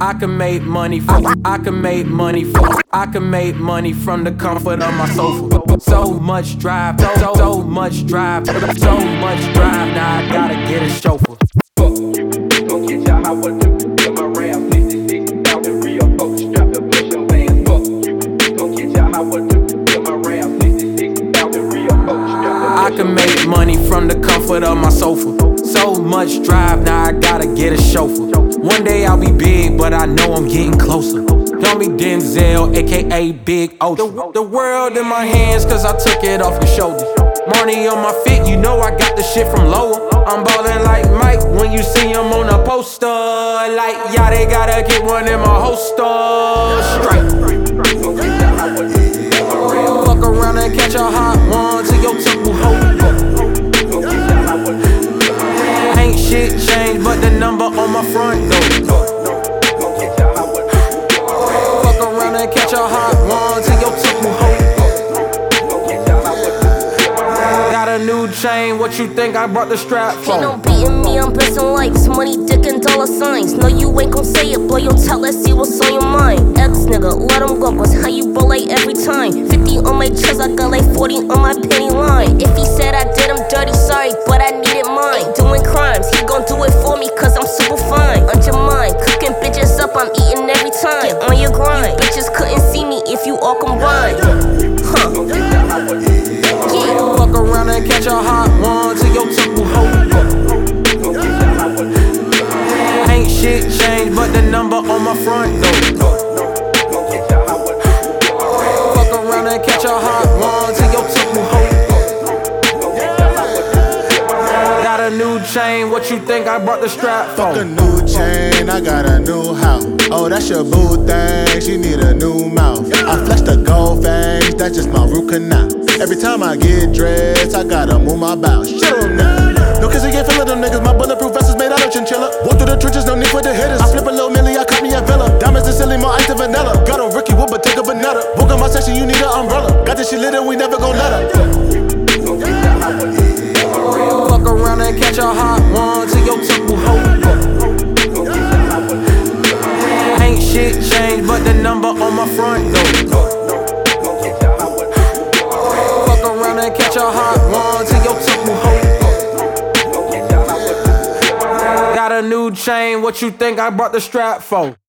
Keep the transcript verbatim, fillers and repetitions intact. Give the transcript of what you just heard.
I can make money from, I can make money from, I can make money from the comfort of my sofa. So much drive, so, so much drive, so much drive, now I gotta get a chauffeur. Fuck you, gon' get y'all how I do. Get my round sixty-six thousand real folks strapped to push your ass. Fuck you, gon' get y'all how I do. Get my round sixty-six thousand real folks strapped to push I can make money from the comfort of my sofa. So much drive, now I gotta get a chauffeur. One day I'll be big, but I know I'm getting closer. Call me Denzel, aka Big O. The, the world in my hands, cause I took it off your shoulders. Money on my feet, you know I got the shit from lower. I'm ballin' like Mike when you see him on a poster. Like, yeah, they gotta get one in my holster. Straight. Fuck around and catch a hot one to your temple hole. Ain't shit changed but the number on my front door. Fuck around and catch a hot one to your temple hole. Got a new chain, what you think I brought the strap for? Ain't no beating me, I'm blessing lights, money, dick, and dollar signs. No, you ain't gon' say it, blow your top, let's see what's on your mind. Ex nigga, let him go, cause how you bullet every time. Fifty on my chest, I got like forty on my penny line. If he said I did him dirty, sorry, but I needed mine. Doing crimes, he gon' do it for me, cause I'm super fine. On your mind, cooking bitches up, I'm eating every time. Get on your grind, you bitches couldn't see me if you all combined. Huh. Yeah. Fuck around and catch a hot one to your temple hole. Ain't shit changed but the number on my front door. Fuck around and catch a hot one to your temple hole. Got a new chain, what you think I brought the strap for? Fuck a new chain, I got a new house. Oh, that's your boo thing, she need a new mouth. I flex the gold fangs, that's just my root canal. Every time I get dressed, I gotta move my bow. Shut up now. No kiss again, feel them niggas. My bulletproof vest is made out of chinchilla. Walk through the trenches, no need for the hitters. I flip a little milli, I cut me a villa. Diamonds and silly, more ice than vanilla. Got on Ricky Wood, but take a vanilla. Walk on my section, you need an umbrella. Got this shit lit and we never gon' let her. Fuck around and catch a hot one to your temple hole. Ain't shit changed but the number on my front door. Fuck around and catch a hot one to your temple hole. Got a new chain, what you think I brought the strap for?